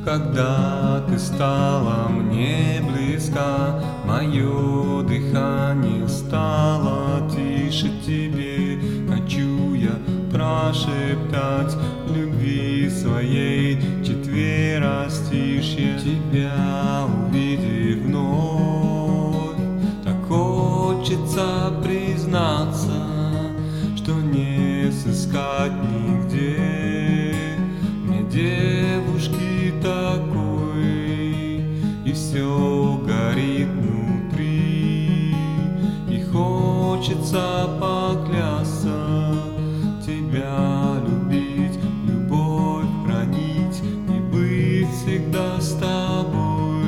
Когда ты стала мне близка, мое дыхание стало тише тебе. Хочу я прошептать любви своей четверостишье. Тебя увидев вновь, так хочется признаться, что не сыскать нигде мне девушки такой, и все горит внутри, и хочется поклясться, тебя любить, любовь хранить и быть всегда с тобой.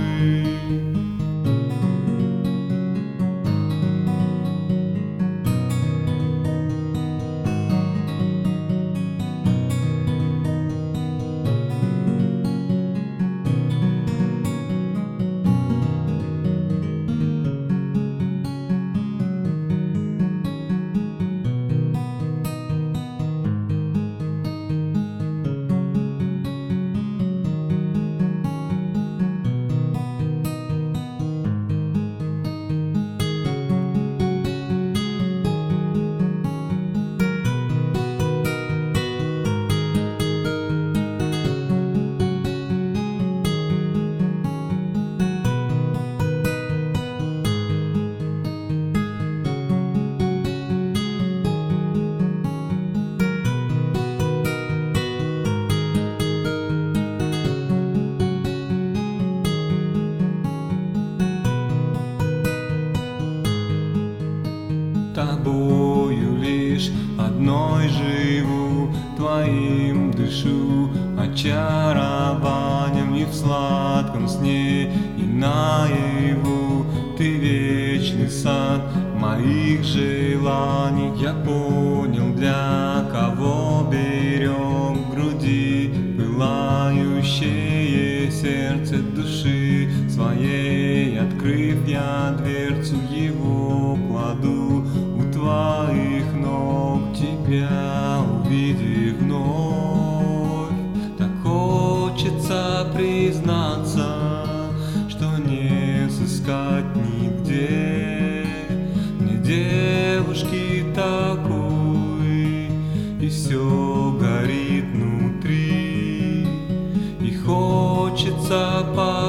Тобою лишь одной живу, твоим дышу, очарованием и в сладком сне, и наяву. Ты вечный сад моих желаний. Я понял, для кого берем в груди пылающее сердце души своей. Открыв я дверцу его, кладу у твоих ног. Тебя увидев вновь, так хочется признаться, что не сыскать нигде мне девушки такой, и все горит внутри, и хочется